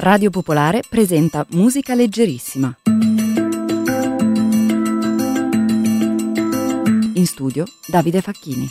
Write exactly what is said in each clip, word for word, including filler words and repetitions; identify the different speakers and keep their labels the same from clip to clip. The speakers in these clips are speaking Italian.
Speaker 1: Radio Popolare presenta Musica Leggerissima. In studio Davide Facchini.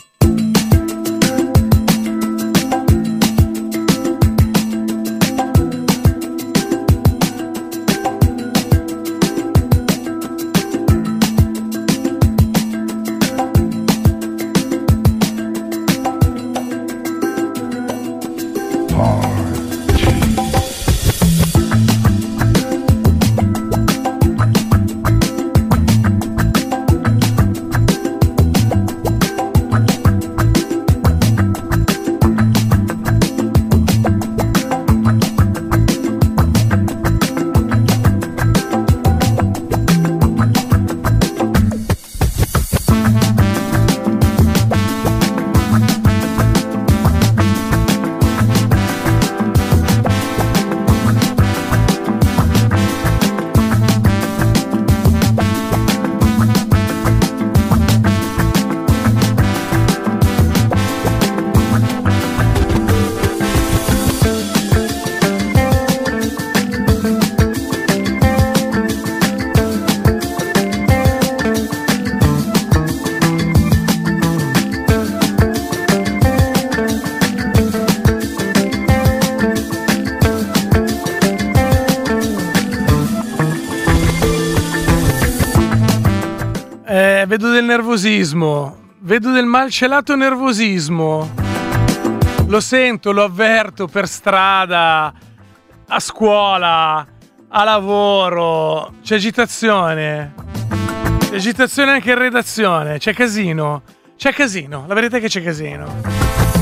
Speaker 2: Vedo del nervosismo, vedo del malcelato nervosismo. Lo sento, lo avverto per strada, a scuola, a lavoro. C'è agitazione. C'è agitazione anche in redazione. C'è casino. C'è casino. La verità è che c'è casino.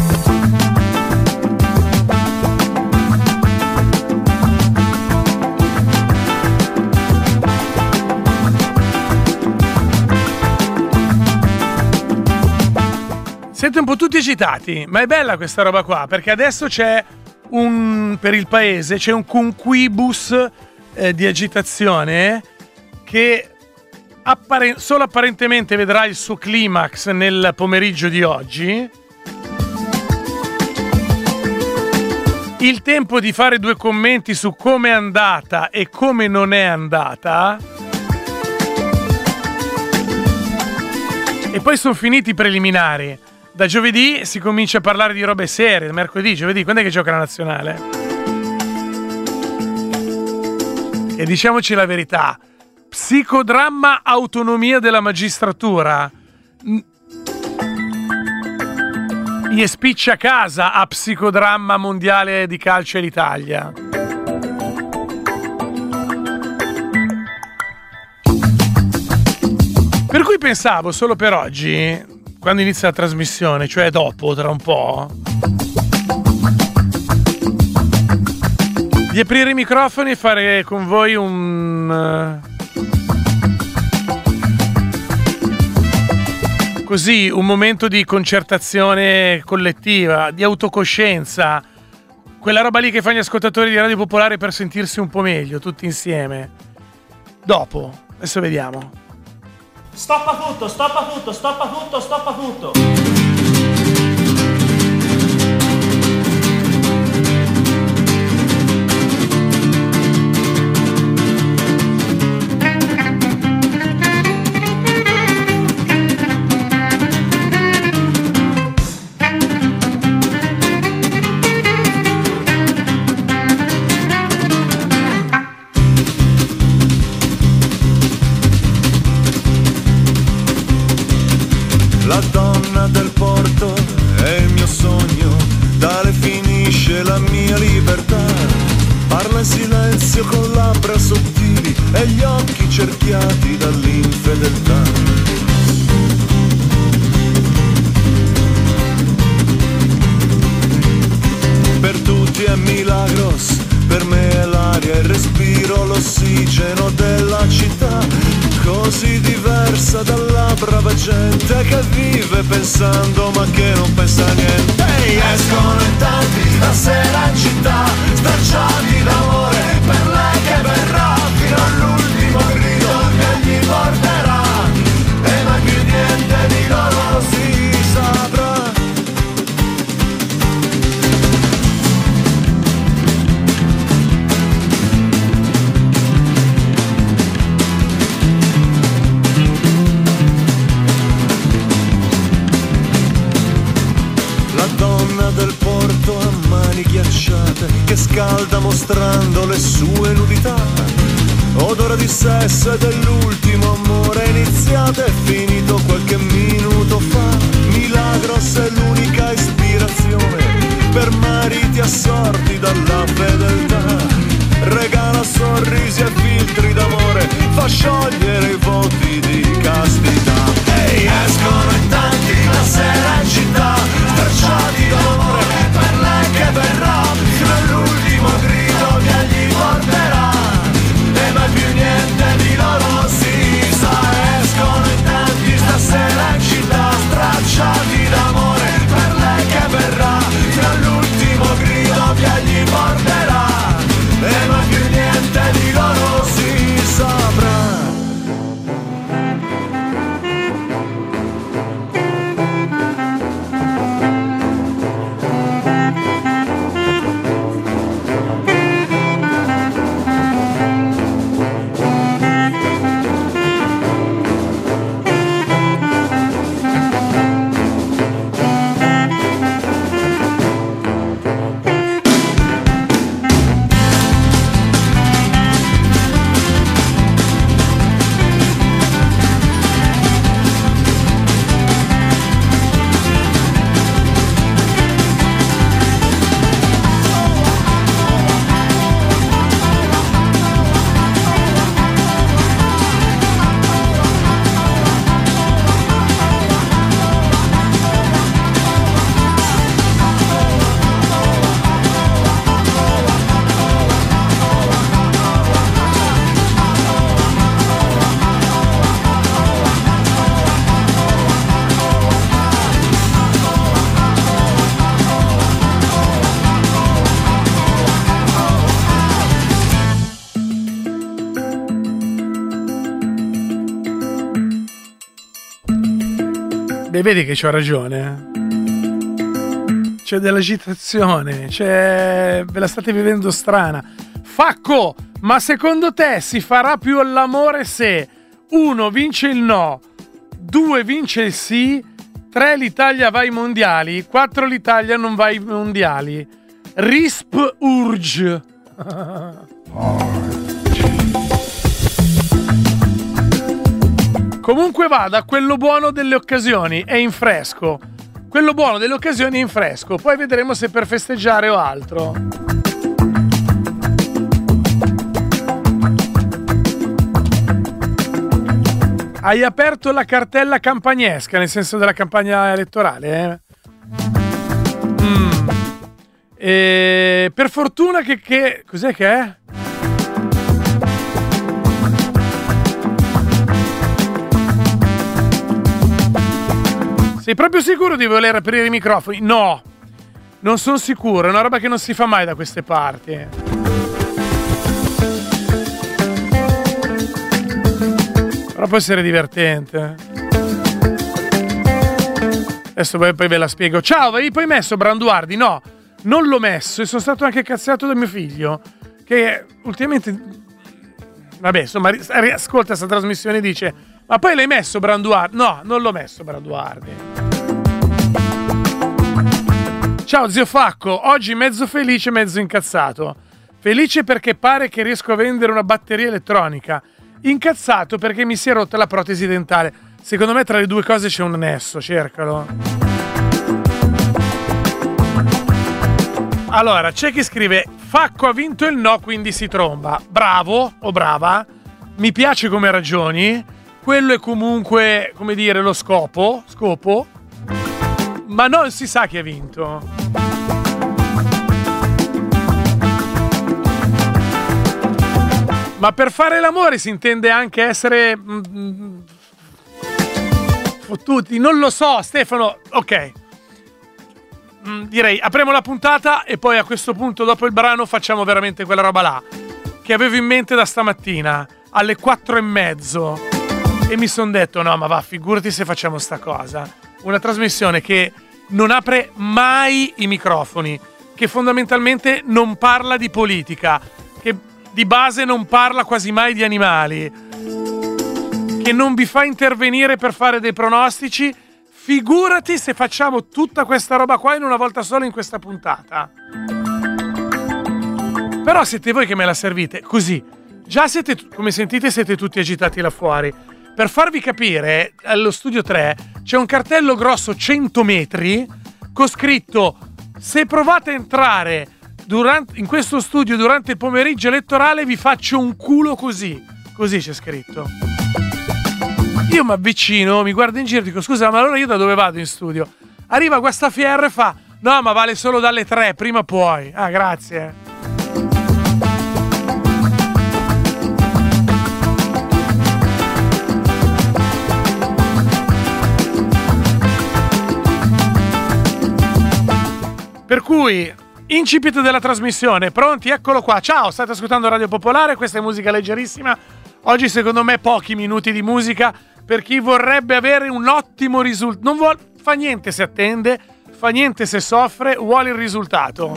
Speaker 2: Siete un po' tutti agitati, ma è bella questa roba qua, perché adesso c'è un, per il paese, c'è un conquibus eh, di agitazione che appare, solo apparentemente vedrà il suo climax nel pomeriggio di oggi. Il tempo di fare due commenti su come è andata e come non è andata. E poi sono finiti i preliminari. Da giovedì si comincia a parlare di robe serie, mercoledì, giovedì, quando è che gioca la nazionale? E diciamoci la verità, psicodramma autonomia della magistratura. Gli spiccia casa a psicodramma mondiale di calcio e l'Italia. Per cui pensavo solo per oggi, quando inizia la trasmissione, cioè dopo, tra un po', di aprire i microfoni e fare con voi un così, un momento di concertazione collettiva, di autocoscienza, quella roba lì che fanno gli ascoltatori di Radio Popolare per sentirsi un po' meglio, tutti insieme. Dopo, adesso vediamo.
Speaker 3: Stoppa tutto, stoppa tutto, stoppa tutto, stoppa tutto.
Speaker 4: La donna del porto è il mio sogno, tale finisce la mia libertà. Parla in silenzio con labbra sottili e gli occhi cerchiati dall'infedeltà. Per tutti è Milagros, per me è l'aria, il respiro, l'ossigeno della città. Così diversa dalla brava gente che vive pensando ma che non pensa a niente. Ehi, escono in tanti la sera in città, stracciati d'amore per lei che verrà fino all'ultimo grido che gli porterà. E mai più niente di loro si saprà. scalda mostrando le sue nudità. Odore di sesso e dell'ultimo amore iniziato e finito qualche minuto fa. Milagros è l'unica ispirazione per mariti assorti dalla fedeltà. Regala sorrisi e filtri d'amore, fa sciogliere i voti di castità. Ehi, escono in tanti la sera in città, stracciati d'amore per lei che verrà, fino all'ultimo grido che gli porterà, e mai più niente di loro si sa. Escono in tanti stasera in città, stracciati d'amore per lei che verrà, fino all'ultimo grido che gli porterà, e mai più niente di loro si saprà.
Speaker 2: E vedi che c'ho ragione. C'è dell'agitazione, c'è... ve la state vivendo strana. Facco, ma secondo te si farà più l'amore se uno vince il no, due vince il sì, tre l'Italia va ai mondiali, quattro l'Italia non va ai mondiali? Risp urge. Comunque vada, quello buono delle occasioni è in fresco. Quello buono delle occasioni è in fresco. Poi vedremo se per festeggiare o altro. Hai aperto la cartella campagnesca, nel senso della campagna elettorale, eh? Mm. E per fortuna che, che... Cos'è che è? Sei proprio sicuro di voler aprire i microfoni? No, non sono sicuro, è una roba che non si fa mai da queste parti. Però può essere divertente. Adesso poi, poi ve la spiego. Ciao, avevi poi messo Branduardi? No, non l'ho messo e sono stato anche cazziato da mio figlio, che ultimamente... Vabbè, insomma, ascolta questa trasmissione e dice: ma poi l'hai messo Branduardi? No, non l'ho messo Branduardi. Ciao zio Facco, oggi mezzo felice, mezzo incazzato. Felice perché pare che riesco a vendere una batteria elettronica. Incazzato perché mi si è rotta la protesi dentale. Secondo me tra le due cose c'è un nesso, cercalo. Allora, c'è chi scrive: Facco ha vinto il no, quindi si tromba. Bravo o brava, mi piace come ragioni. Quello è comunque, come dire, lo scopo, scopo, ma non si sa chi ha vinto. Ma per fare l'amore si intende anche essere mm, fottuti, non lo so, Stefano. Ok, mm, direi apriamo la puntata e poi a questo punto, dopo il brano, facciamo veramente quella roba là che avevo in mente da stamattina alle quattro e mezzo. E mi son detto, no, ma va, figurati se facciamo sta cosa. Una trasmissione che non apre mai i microfoni, che fondamentalmente non parla di politica, che di base non parla quasi mai di animali, che non vi fa intervenire per fare dei pronostici. Figurati se facciamo tutta questa roba qua in una volta sola in questa puntata. Però siete voi che me la servite così. Già siete, come sentite, siete tutti agitati là fuori. Per farvi capire, allo studio tre c'è un cartello grosso cento metri con scritto: se provate a entrare durante, in questo studio durante il pomeriggio elettorale vi faccio un culo così. Così c'è scritto. Io mi avvicino, mi guardo in giro e dico: scusa, ma allora io da dove vado in studio? Arriva questa F R e fa: no, ma vale solo dalle tre, prima puoi. Ah, grazie. Per cui, incipit della trasmissione, pronti? Eccolo qua. Ciao, state ascoltando Radio Popolare, questa è musica leggerissima. Oggi secondo me pochi minuti di musica per chi vorrebbe avere un ottimo risultato. Non vuol... fa niente se attende, fa niente se soffre, vuole il risultato.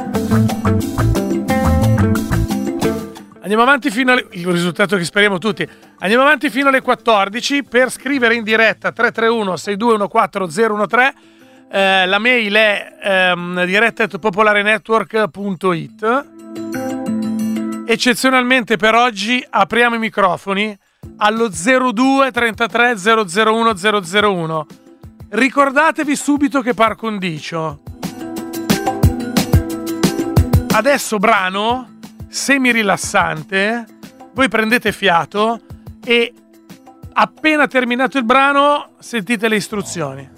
Speaker 2: Andiamo avanti fino alle... il risultato che speriamo tutti. Andiamo avanti fino alle quattordici per scrivere in diretta tre tre uno sei due uno quattro zero uno tre. Eh, la mail è ehm, diretta at popolarenetwork punto it. Eccezionalmente per oggi apriamo i microfoni allo zero due trentatré zero zero uno zero zero uno. Ricordatevi subito che par condicio. Adesso brano semi rilassante, voi prendete fiato e appena terminato il brano sentite le istruzioni.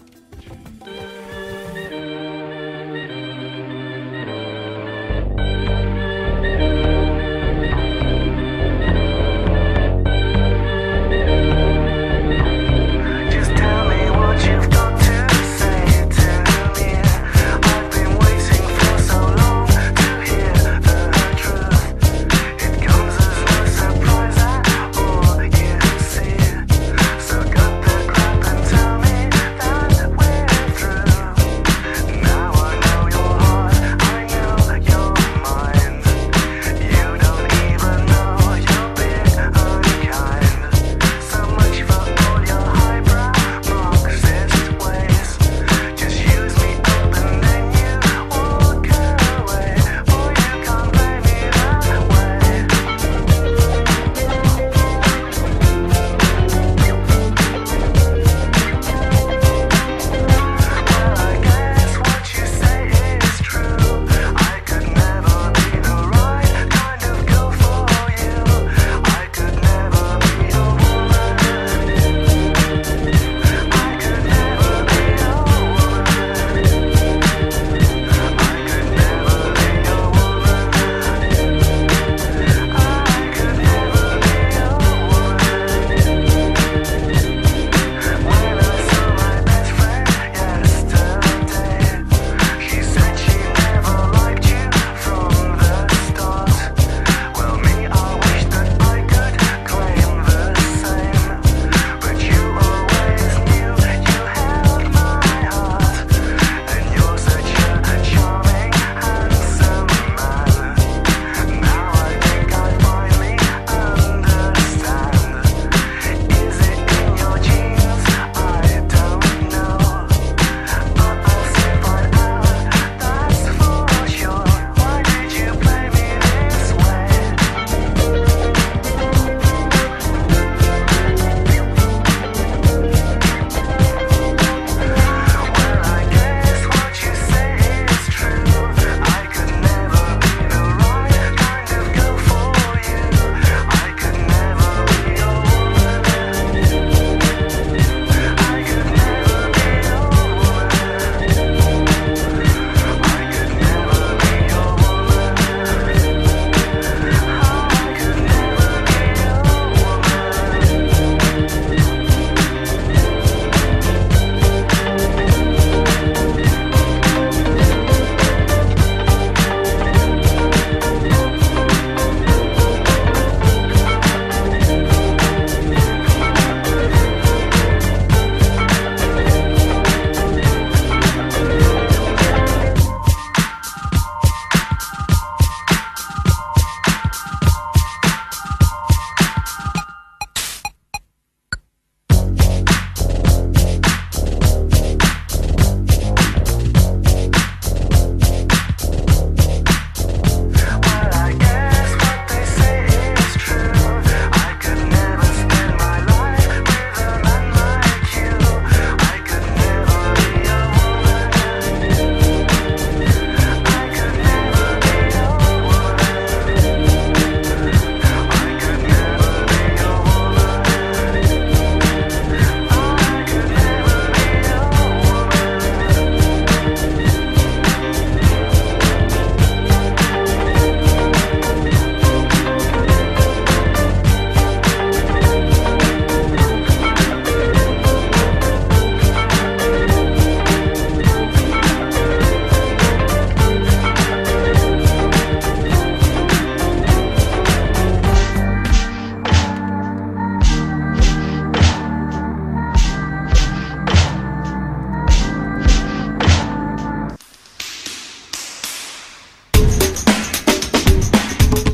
Speaker 5: So cut the crap and tell me that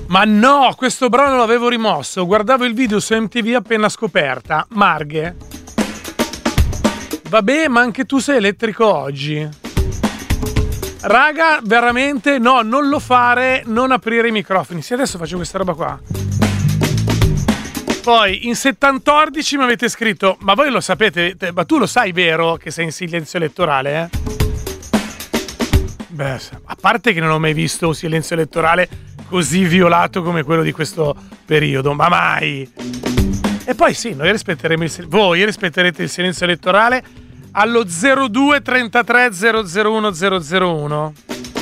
Speaker 2: Ma no, questo brano l'avevo rimosso. Guardavo il video su M T V appena scoperta. Marghe. Vabbè, ma anche tu sei elettrico oggi. Raga, veramente no, non lo fare, non aprire i microfoni. Sì, adesso faccio questa roba qua. Poi in settantordici mi avete scritto, ma voi lo sapete, ma tu lo sai vero che sei in silenzio elettorale, eh? Beh, a parte che non ho mai visto un silenzio elettorale così violato come quello di questo periodo, ma mai! E poi sì, noi rispetteremo il voi rispetterete il silenzio elettorale allo zero due trentatré zero zero uno zero zero uno.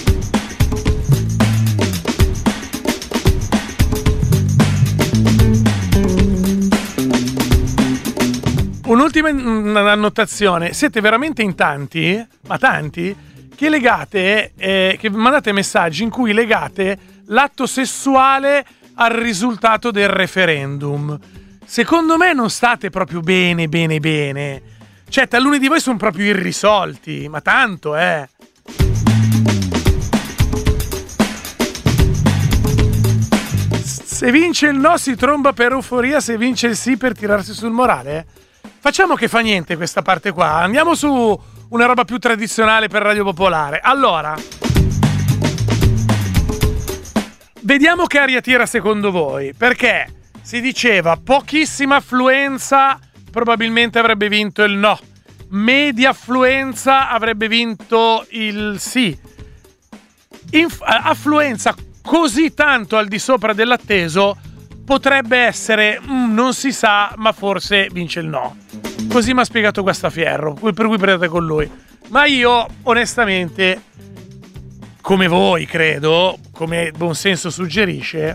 Speaker 2: Un'ultima annotazione, siete veramente in tanti, ma tanti, che legate, eh, che mandate messaggi in cui legate l'atto sessuale al risultato del referendum. Secondo me non state proprio bene, bene, bene. Cioè, taluni di voi sono proprio irrisolti, ma tanto, eh. Se vince il no si tromba per euforia, se vince il sì per tirarsi sul morale. Facciamo che fa niente questa parte qua. Andiamo su una roba più tradizionale per Radio Popolare. Allora, vediamo che aria tira secondo voi, perché si diceva pochissima affluenza, probabilmente avrebbe vinto il no. Media affluenza avrebbe vinto il sì. Inf- affluenza così tanto al di sopra dell'atteso potrebbe essere, mm, non si sa, ma forse vince il no. Così mi ha spiegato Guastaferro, per cui prendete con lui. Ma io, onestamente, come voi credo, come buon senso suggerisce,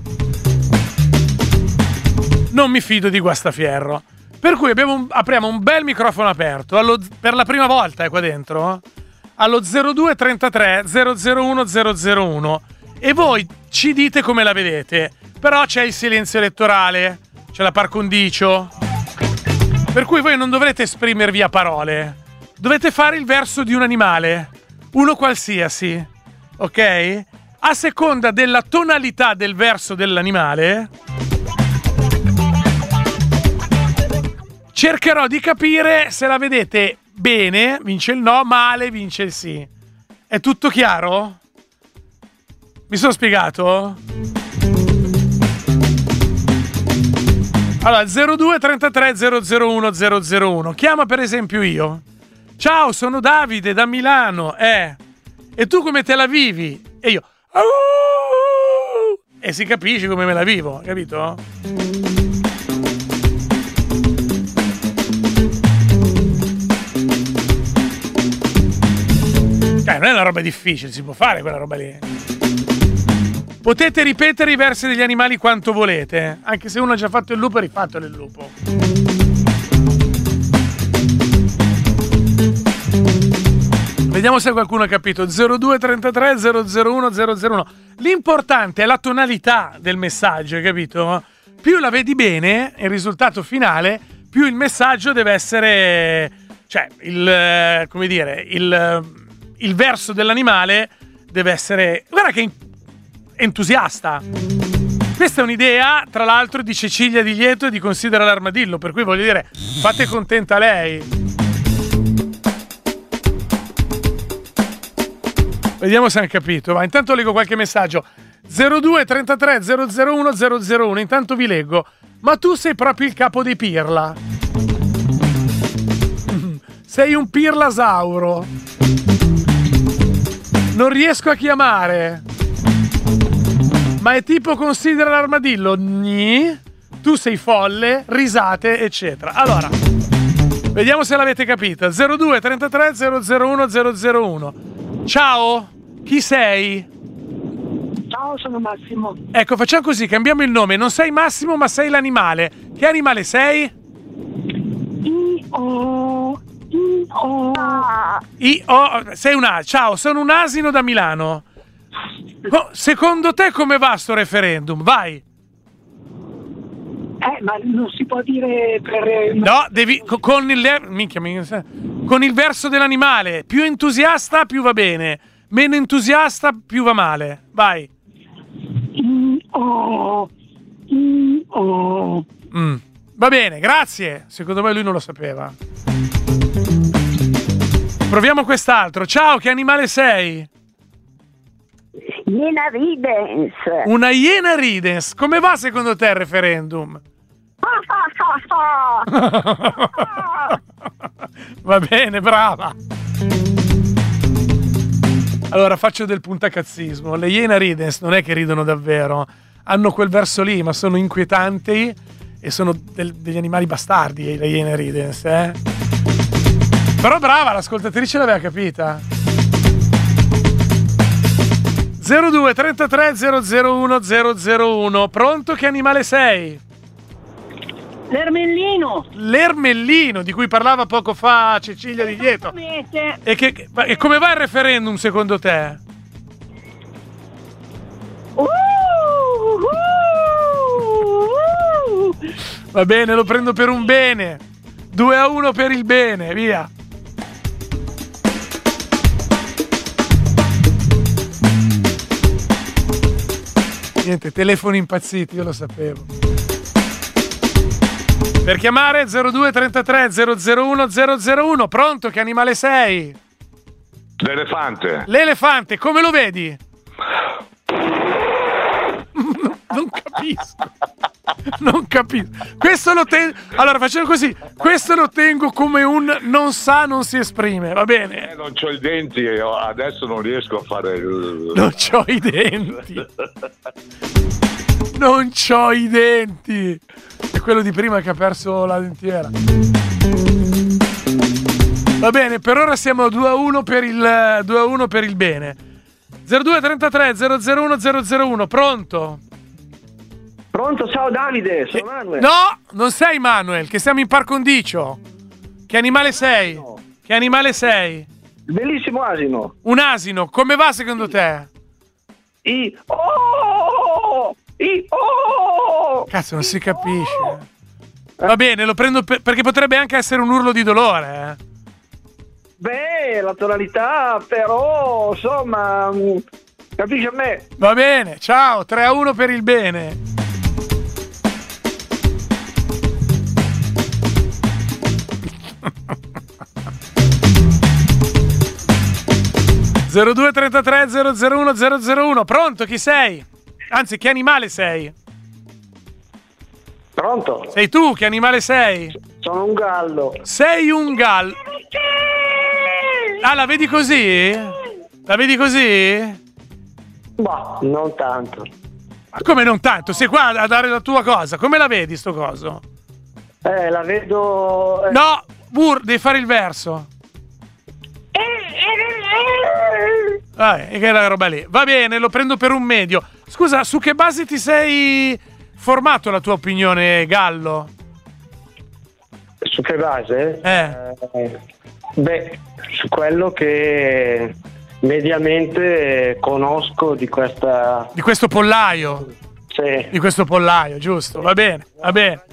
Speaker 2: non mi fido di Guastaferro. Per cui abbiamo un, apriamo un bel microfono aperto, allo, per la prima volta è qua dentro, allo zero due trentatré zero zero uno zero zero uno. E voi ci dite come la vedete. Però c'è il silenzio elettorale, c'è la par condicio, per cui voi non dovrete esprimervi a parole, dovete fare il verso di un animale, uno qualsiasi, ok? A seconda della tonalità del verso dell'animale cercherò di capire se la vedete bene, vince il no, male, vince il sì. È tutto chiaro? Mi sono spiegato? Allora, zero due trentatré zero zero uno zero zero uno. Chiama per esempio io. Ciao, sono Davide da Milano. Eh. E tu come te la vivi? E io. Auuu! E si capisce come me la vivo, capito? Eh, non è una roba difficile, si può fare quella roba lì. Potete ripetere i versi degli animali quanto volete, anche se uno ha già fatto il lupo e rifatto il lupo. Vediamo se qualcuno ha capito. zero due trentatré zero zero uno zero zero uno. L'importante è la tonalità del messaggio, hai capito? Più la vedi bene, il risultato finale, più il messaggio deve essere, cioè, il, come dire, il, il verso dell'animale deve essere, guarda che entusiasta. Questa è un'idea, tra l'altro, di Cecilia Di Lieto e di Considera l'armadillo, per cui voglio dire, fate contenta lei. Vediamo se hanno capito. Ma intanto leggo qualche messaggio. zero due trentatré zero zero uno zero zero uno. Intanto vi leggo. Ma tu sei proprio il capo dei pirla. Sei un pirlasauro. Non riesco a chiamare. Ma è tipo Considera l'armadillo? Gni? Tu sei folle, risate, eccetera. Allora, vediamo se l'avete capita. zero due trentatré zero zero uno zero zero uno. Ciao, chi sei?
Speaker 5: Ciao, sono Massimo.
Speaker 2: Ecco, facciamo così, cambiamo il nome. Non sei Massimo, ma sei l'animale. Che animale sei?
Speaker 5: I-O... I-O...
Speaker 2: I-O... Sei un asino. Ciao, sono un asino da Milano. Oh, secondo te come va sto referendum? Vai.
Speaker 5: Eh, ma non si può dire per...
Speaker 2: No, devi con il minchia, minchia, con il verso dell'animale. Più entusiasta, più va bene. Meno entusiasta, più va male. Vai.
Speaker 5: O, I, O.
Speaker 2: Mm. Va bene, grazie. Secondo me lui non lo sapeva. Proviamo quest'altro. Ciao, che animale sei?
Speaker 6: Iena ridens.
Speaker 2: Una iena ridens. Come va secondo te il referendum? Va bene, brava. Allora faccio del puntacazzismo. Le iena ridens non è che ridono davvero, hanno quel verso lì, ma sono inquietanti e sono del, degli animali bastardi le iena ridens, eh? Però brava, l'ascoltatrice l'aveva capita. zero due trentatré zero zero uno zero zero uno. Pronto, che animale sei?
Speaker 5: L'ermellino.
Speaker 2: L'ermellino, di cui parlava poco fa Cecilia Di Lieto. E, che, e come va il referendum secondo te?
Speaker 5: Uh, uh, uh.
Speaker 2: Va bene, lo prendo per un bene. due a uno per il bene, via. Niente, telefoni impazziti, io lo sapevo. Per chiamare zero due trentatré zero zero uno zero zero uno. Pronto, che animale sei?
Speaker 7: L'elefante.
Speaker 2: L'elefante, come lo vedi? Non capisco. Non capisco. Questo lo tengo. Allora facciamo così. Questo lo tengo come un non sa, non si esprime, va bene?
Speaker 7: Eh, non c'ho i denti e adesso non riesco a fare il...
Speaker 2: Non c'ho i denti. Non c'ho i denti. È quello di prima che ha perso la dentiera. Va bene, per ora siamo due a uno per il due a uno per il bene. zero due trentatré zero zero uno zero zero uno. Pronto?
Speaker 8: Pronto, ciao Davide, sono Manuel.
Speaker 2: No, non sei Manuel, che siamo in par condicio. Che animale sei?
Speaker 8: No.
Speaker 2: Che animale sei?
Speaker 8: Bellissimo asino.
Speaker 2: Un asino, come va secondo te?
Speaker 8: I oh! I oh!
Speaker 2: Cazzo, non si capisce. Va bene, lo prendo per, perché potrebbe anche essere un urlo di dolore, eh.
Speaker 8: Beh, la tonalità, però, insomma, capisci a me?
Speaker 2: Va bene, ciao, tre a uno per il bene. zero due trentatré zero zero uno zero zero uno. Pronto, chi sei? Anzi, che animale sei?
Speaker 8: Pronto?
Speaker 2: Sei tu, che animale sei?
Speaker 8: Sono un gallo.
Speaker 2: Sei un gallo. Ah, la vedi così? La vedi così?
Speaker 8: Boh, non tanto.
Speaker 2: Ma come non tanto? Sei qua a dare la tua cosa. Come la vedi sto coso?
Speaker 8: Eh, la vedo... Eh.
Speaker 2: No, Bur, devi fare il verso. Ah, e che è la roba lì. Va bene, lo prendo per un medio. Scusa, su che base ti sei formato la tua opinione, Gallo?
Speaker 8: Su che base?
Speaker 2: Eh.
Speaker 8: eh beh, su quello che mediamente conosco di questa...
Speaker 2: Di questo pollaio.
Speaker 8: Sì.
Speaker 2: Di questo pollaio, giusto. Va bene, va bene.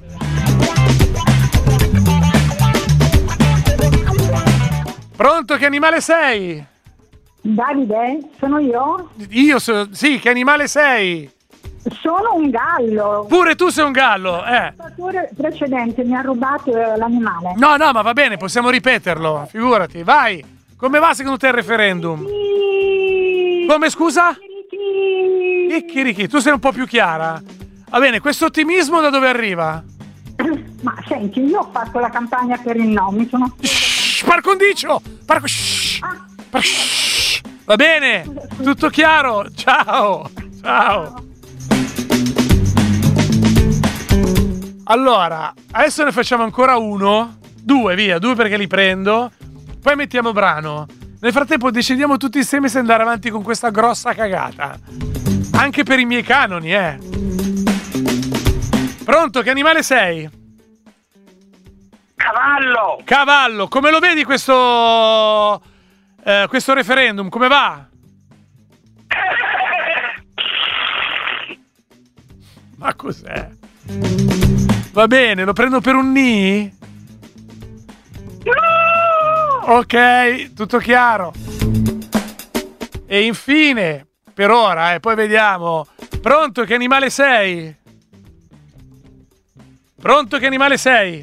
Speaker 2: Pronto, che animale sei?
Speaker 5: Davide, sono io?
Speaker 2: Io so, sì, che animale sei?
Speaker 5: Sono un gallo.
Speaker 2: Pure tu sei un gallo, eh.
Speaker 5: Il precedente mi ha rubato l'animale.
Speaker 2: No, no, ma va bene, possiamo ripeterlo, figurati, vai. Come va secondo te il referendum? Come, scusa? Chicchirichi, tu sei un po' più chiara. Va bene, questo ottimismo da dove arriva?
Speaker 5: Ma senti, io ho fatto la campagna per il no, mi sono...
Speaker 2: Shhh, par condicio! Par... Shhh,
Speaker 5: ah.
Speaker 2: par... Shhh. Va bene, tutto chiaro, ciao, ciao. Allora, adesso ne facciamo ancora uno, due, via, due perché li prendo, poi mettiamo brano. Nel frattempo decidiamo tutti insieme se andare avanti con questa grossa cagata. Anche per i miei canoni, eh. Pronto, che animale sei?
Speaker 8: Cavallo!
Speaker 2: Cavallo, come lo vedi questo, eh, questo referendum? Come va? Ma cos'è? Va bene, lo prendo per un ni?
Speaker 8: No!
Speaker 2: Ok, tutto chiaro. E infine, per ora, e eh, poi vediamo, Pronto, che animale sei? Pronto, che animale sei?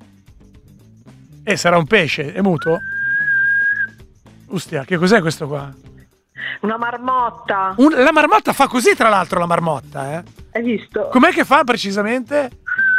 Speaker 2: Eh, sarà un pesce, è muto? Ustia, che cos'è questo qua?
Speaker 6: Una marmotta.
Speaker 2: Un, la marmotta fa così, tra l'altro, la marmotta, eh?
Speaker 6: Hai visto?
Speaker 2: Com'è che fa precisamente?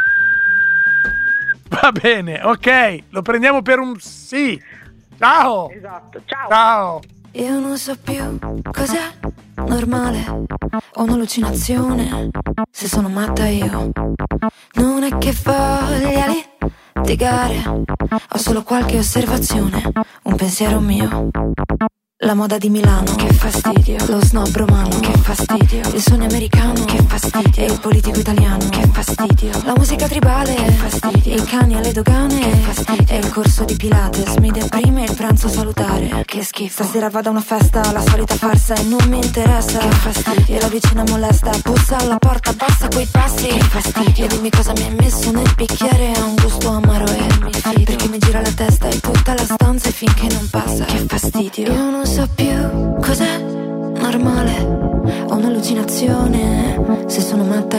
Speaker 2: Va bene, ok, lo prendiamo per un sì. Ciao.
Speaker 6: Esatto, ciao.
Speaker 2: Ciao.
Speaker 9: Io non so più cos'è normale o un'allucinazione, se sono matta io. Non è che voglia litigare, ho solo qualche osservazione, un pensiero mio. La moda di Milano, che fastidio. Lo snob romano, che fastidio. Il sogno americano, che fastidio. E il politico italiano, che fastidio. La musica tribale, che fastidio. I cani alle dogane, che fastidio. E il corso di Pilates mi deprime il pranzo salutare, che schifo. Stasera vado a una festa, la solita farsa e non mi interessa, che fastidio. E la vicina molesta, bussa alla porta, basta quei passi, che fastidio. E dimmi cosa mi hai messo nel bicchiere, ha un gusto amaro e mi fido, perché mi gira la testa e tutta la stanza e finché non passa, che fastidio. Io non so più cos'è normale o un'allucinazione, se sono matta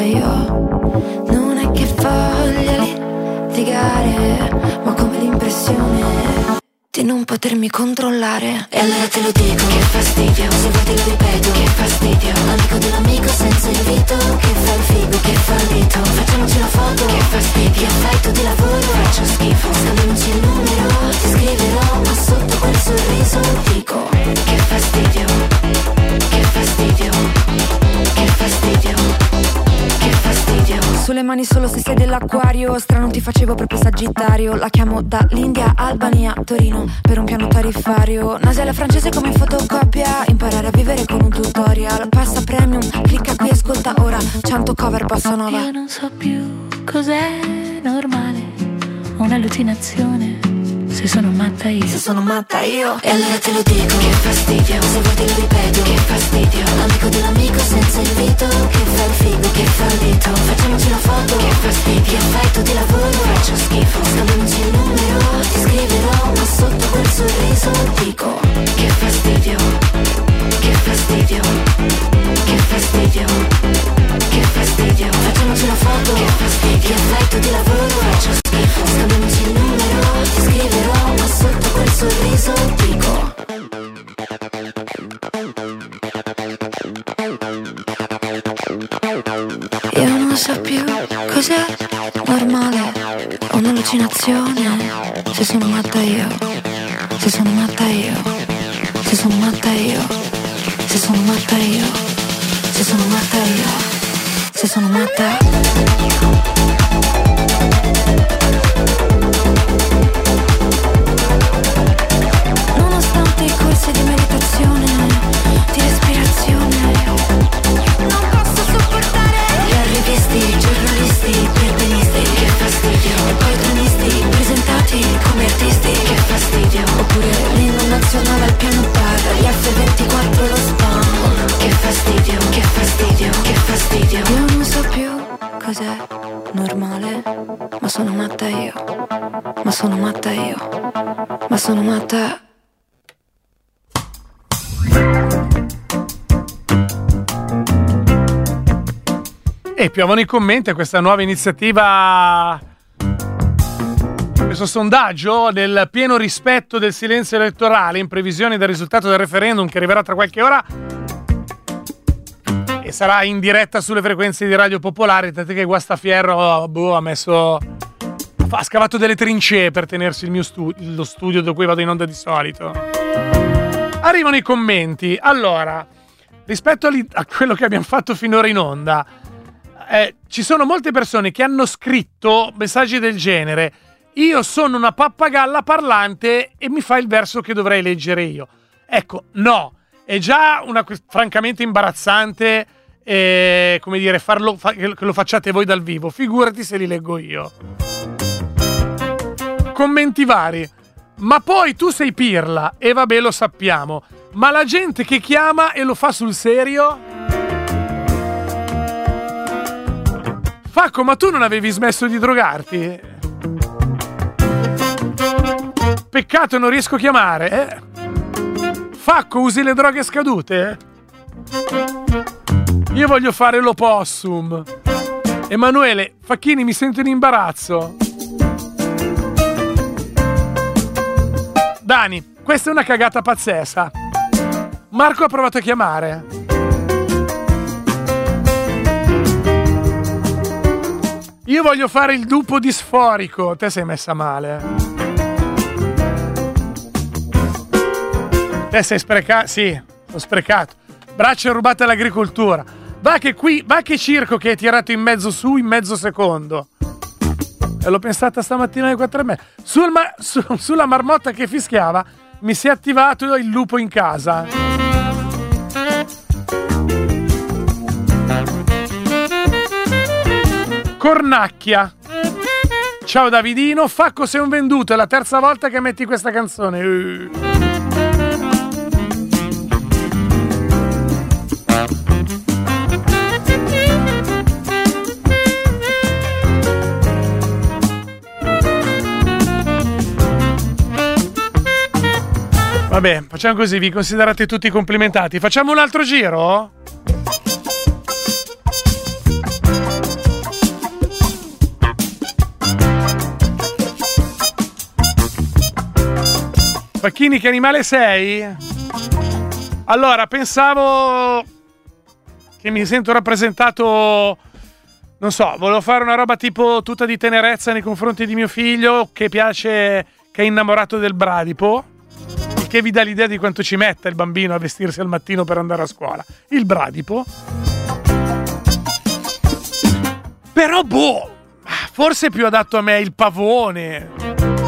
Speaker 9: io. Non è che voglia litigare, ma come l'impressione di non potermi controllare. E allora te lo dico, che fastidio. Se vuoi te lo ripeto, che fastidio. Amico dell'amico senza invito, che fa il figo, che fa il dito. Facciamoci una foto, che fastidio. Che fai tu di lavoro, faccio schifo. Scambiamoci il numero, ti scriverò, ma sotto quel sorriso dico, che fastidio, che fastidio, che fastidio, che fastidio. Sulle mani solo se sei dell'acquario, strano ti facevo proprio Sagittario. La chiamo dall'India, Albania, Torino, per un piano tariffario. Nasale francese come in fotocopia, imparare a vivere con un tutorial. Passa premium, clicca qui, ascolta ora, cento cover bossa nova. Io non so più cos'è normale, un'allucinazione, se sono matta io. Se sono matta io. E allora te lo dico, che fastidio. Se vuoi te lo ripeto, che fastidio. Amico dell'amico senza invito, che fa il figo, che fa il dito. Facciamoci una foto, che fastidio. Che fai tu di lavoro, faccio schifo. Scambiamoci il numero, ti scriverò, ma sotto quel sorriso dico, che fastidio, che fastidio, che fastidio, che fastidio. Facciamoci una foto, che fastidio. Che fai tu di lavoro, faccio schifo. Scambiamoci il numero, ti scriverò, ma sotto quel sorriso dico. Io non so più cos'è normale o un'allucinazione, se sono matta io, se sono matta io, se sono matta io, se sono matta io, se sono matta io, se sono matta. I corsi di meditazione, di respirazione, non posso sopportare gli arrivisti, giornalisti, pervenisti, che fastidio. E poi tronisti, presentati come artisti, che fastidio. Oppure l'inno nazionale al piano bar, gli F ventiquattro lo spam, che fastidio, che fastidio, che fastidio. Io non so più cos'è normale, ma sono matta io, ma sono matta io, ma sono matta.
Speaker 2: E piovono i commenti a questa nuova iniziativa, questo sondaggio del pieno rispetto del silenzio elettorale in previsione del risultato del referendum che arriverà tra qualche ora e sarà in diretta sulle frequenze di Radio Popolare. Tanto che Guastafierro boh, ha messo ha scavato delle trincee per tenersi il mio studio, lo studio da cui vado in onda di solito. Arrivano i commenti. Allora, rispetto a, li, a quello che abbiamo fatto finora in onda, Eh, ci sono molte persone che hanno scritto messaggi del genere: io sono una pappagalla parlante e mi fa il verso che dovrei leggere io. Ecco, no, è già una francamente imbarazzante, eh, come dire, farlo, fa, che lo facciate voi dal vivo, figurati se li leggo io. Commenti vari: ma poi tu sei pirla, e vabbè, lo sappiamo, ma la gente che chiama e lo fa sul serio? Facco, ma tu non avevi smesso di drogarti? Peccato non riesco a chiamare, eh? Facco, usi le droghe scadute? Io voglio fare l'opossum. Emanuele, Facchini, mi sento in imbarazzo. Dani, questa è una cagata pazzesca. Marco ha provato a chiamare. Io voglio fare il lupo disforico. Te sei messa male. Te sei sprecato. Sì, ho sprecato. Braccia rubate all'agricoltura. Va che qui, va che circo che hai tirato in mezzo su in mezzo secondo. E l'ho pensata stamattina alle quattro e mezza. Sul ma- su- sulla marmotta che fischiava mi si è attivato il lupo in casa. Cornacchia. Ciao Davidino, Facco sei un venduto, è la terza volta che metti questa canzone. Uh. Vabbè, facciamo così, vi considerate tutti complimentati. Facciamo un altro giro? Facchini, che animale sei? Allora, pensavo che mi sento rappresentato, non so, volevo fare una roba tipo tutta di tenerezza nei confronti di mio figlio, che piace, che è innamorato del bradipo, il che vi dà l'idea di quanto ci metta il bambino a vestirsi al mattino per andare a scuola. Il bradipo. Però, boh, forse è più adatto a me il pavone.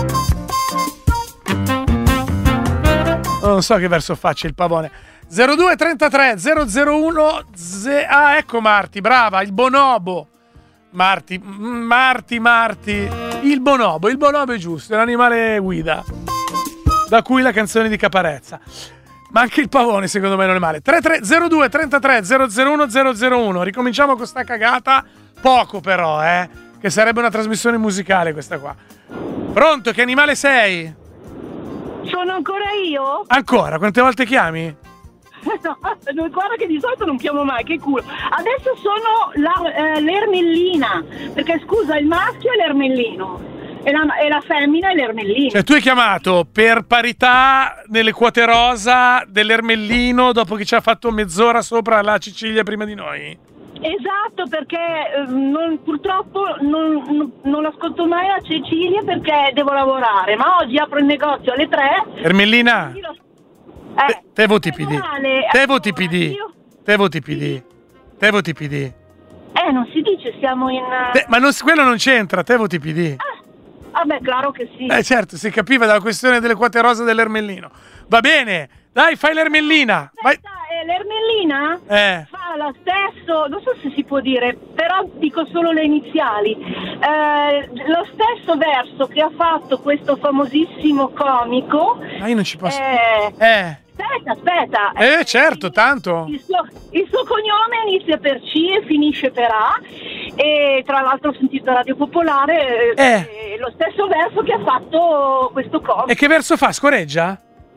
Speaker 2: Non so che verso faccia il pavone. zero due trentatré zero zero uno z- Ah, ecco Marti, brava, il bonobo. Marti, Marti, Marti. Il bonobo, il bonobo è giusto, è l'animale guida. Da cui la canzone di Caparezza. Ma anche il pavone secondo me non è male. zero due trentatré zero zero uno zero zero uno. Ricominciamo con sta cagata. Poco però, eh. Che sarebbe una trasmissione musicale questa qua. Pronto, che animale sei?
Speaker 10: Sono ancora io?
Speaker 2: Ancora? Quante volte chiami?
Speaker 10: No, guarda che di solito non chiamo mai, che culo. Adesso sono la, eh, l'ermellina, perché scusa, il maschio è l'ermellino e la, e la femmina è l'ermellino.
Speaker 2: Cioè tu hai chiamato per parità nelle quote rosa dell'ermellino dopo che ci ha fatto mezz'ora sopra la Cecilia prima di noi?
Speaker 10: Esatto, perché eh, non, purtroppo non, non, non ascolto mai la Cecilia perché devo lavorare, ma oggi apro il negozio alle tre.
Speaker 2: Ermellina,
Speaker 10: Lo...
Speaker 2: te,
Speaker 10: Eh,
Speaker 2: te voti P D,
Speaker 10: male.
Speaker 2: te
Speaker 10: Allora,
Speaker 2: voti P D,
Speaker 10: io...
Speaker 2: te voti P D, te voti P D.
Speaker 10: Eh, non si dice, siamo in...
Speaker 2: Te, ma non, quello non c'entra, te voti P D.
Speaker 10: Ah, vabbè, claro che sì.
Speaker 2: Eh certo, si capiva dalla questione delle quote rosa dell'ermellino. Va bene, dai, fai l'ermellina. Vai.
Speaker 10: Aspetta, eh, l'ermellina
Speaker 2: Eh.
Speaker 10: fa lo stesso, non so se si può dire, però dico solo le iniziali. Eh, lo stesso verso che ha fatto questo famosissimo comico.
Speaker 2: Ah, io non ci posso.
Speaker 10: Eh,
Speaker 2: Eh.
Speaker 10: Aspetta, aspetta.
Speaker 2: Eh, certo, tanto.
Speaker 10: Il suo, il suo cognome inizia per C e finisce per A. E tra l'altro ho sentito Radio Popolare
Speaker 2: Eh.
Speaker 10: eh, lo stesso verso che ha fatto questo comico.
Speaker 2: E che verso fa? Scoreggia?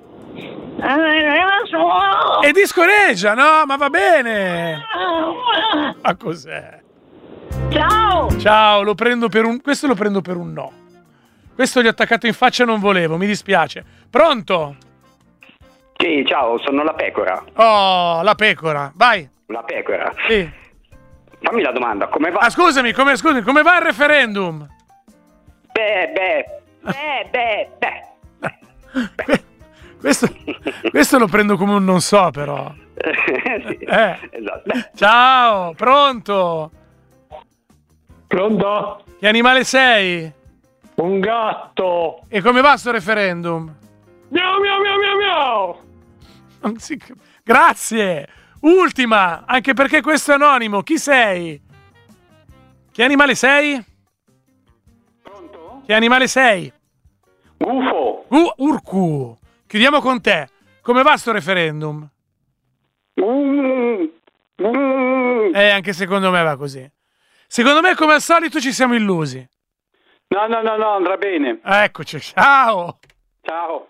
Speaker 2: E di scoreggia, no? Ma va bene. Ma cos'è?
Speaker 10: Ciao.
Speaker 2: Ciao, lo prendo per un... Questo lo prendo per un no. Questo gli ho attaccato in faccia e non volevo, mi dispiace. Pronto?
Speaker 11: Sì, ciao, sono la pecora.
Speaker 2: Oh, la pecora, vai.
Speaker 11: La pecora.
Speaker 2: Sì.
Speaker 11: Fammi la domanda, come va?
Speaker 2: Ah, scusami, come, scusami, come va il referendum?
Speaker 11: Beh, beh, beh, beh, beh. beh.
Speaker 2: Questo, questo lo prendo come un non so, però.
Speaker 11: Sì,
Speaker 2: eh.
Speaker 11: esatto. Beh.
Speaker 2: Ciao, pronto?
Speaker 12: Pronto?
Speaker 2: Che animale sei?
Speaker 12: Un gatto.
Speaker 2: E come va sto referendum?
Speaker 12: Miau miau miau miau miau.
Speaker 2: Non si... Grazie. Ultima, anche perché questo è anonimo. Chi sei? Che animale sei?
Speaker 11: Pronto?
Speaker 2: Che animale sei?
Speaker 11: Gufo.
Speaker 2: Uh, Urcu. Chiudiamo con te. Come va sto referendum?
Speaker 11: Mm. Mm.
Speaker 2: Eh, anche secondo me va così. Secondo me, come al solito, ci siamo illusi.
Speaker 11: No, no, no, no, andrà bene.
Speaker 2: Eccoci. Ciao.
Speaker 11: Ciao.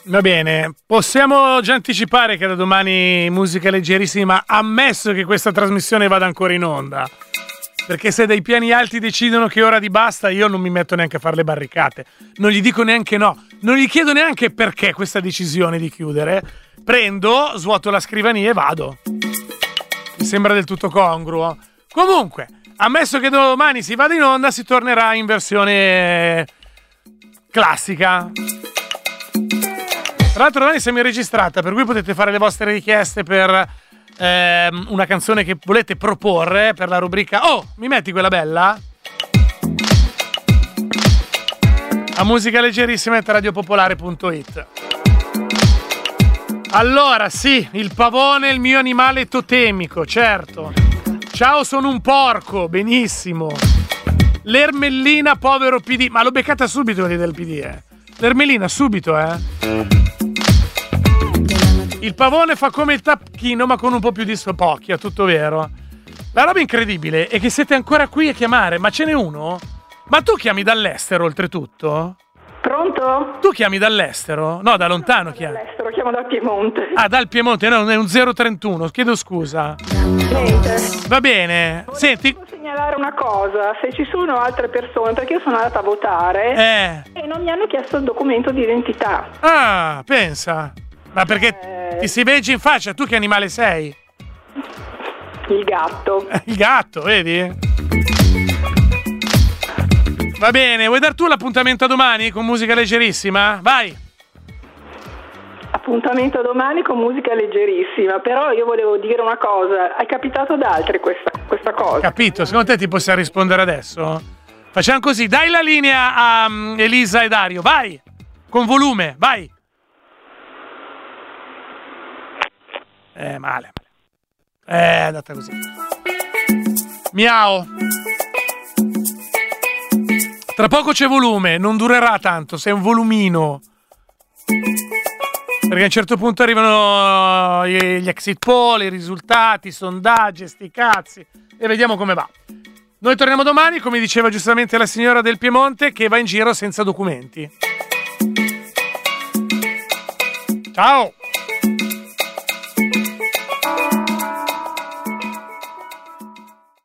Speaker 2: Va bene, possiamo già anticipare che da domani musica leggerissima, ammesso che questa trasmissione vada ancora in onda. Perché se dai piani alti decidono che è ora di basta, io non mi metto neanche a fare le barricate. Non gli dico neanche no. Non gli chiedo neanche perché questa decisione di chiudere. Prendo, svuoto la scrivania e vado. Mi sembra del tutto congruo. Comunque, ammesso che domani si vada in onda, si tornerà in versione classica. Tra l'altro domani siamo in registrata, per cui potete fare le vostre richieste per eh, una canzone che volete proporre per la rubrica. Oh, mi metti quella bella? A musica leggerissima at radiopopolare punto it. Allora, sì, il pavone è il mio animale totemico, certo. Ciao, sono un porco, benissimo. L'ermellina, povero P D. Ma l'ho beccata subito quelli del P D, eh. L'ermellina, subito, eh. Il pavone fa come il tacchino, ma con un po' più di spocchia, tutto vero. La roba incredibile è che siete ancora qui a chiamare, ma ce n'è uno? Ma tu chiami dall'estero, oltretutto?
Speaker 6: Pronto?
Speaker 2: Tu chiami dall'estero? No, da lontano chiami.
Speaker 6: Dall'estero, chiamo dal Piemonte.
Speaker 2: Ah, dal Piemonte, no, è un zero trentuno, chiedo scusa.
Speaker 6: Niente.
Speaker 2: Va bene,
Speaker 6: Volevo
Speaker 2: senti...
Speaker 6: segnalare una cosa, se ci sono altre persone, perché io sono andata a votare
Speaker 2: Eh.
Speaker 6: e non mi hanno chiesto il documento di identità.
Speaker 2: Ah, pensa. Ma perché
Speaker 6: Eh.
Speaker 2: ti si veggi in faccia? Tu che animale sei?
Speaker 6: Il gatto.
Speaker 2: Il gatto, vedi? Va bene, vuoi dar tu l'appuntamento a domani con musica leggerissima? Vai!
Speaker 6: Appuntamento domani con musica leggerissima, però io volevo dire una cosa, è capitato ad altri questa, questa cosa.
Speaker 2: Capito, secondo te ti possiamo rispondere adesso? Facciamo così, dai la linea a um, Elisa e Dario, vai! Con volume, vai! Eh, male, male. Eh, è andata così. Miau! Tra poco c'è volume, non durerà tanto, sei un volumino. Perché a un certo punto arrivano gli exit poll, i risultati, i sondaggi, sti cazzi, e vediamo come va. Noi torniamo domani, come diceva giustamente la signora del Piemonte, che va in giro senza documenti. Ciao!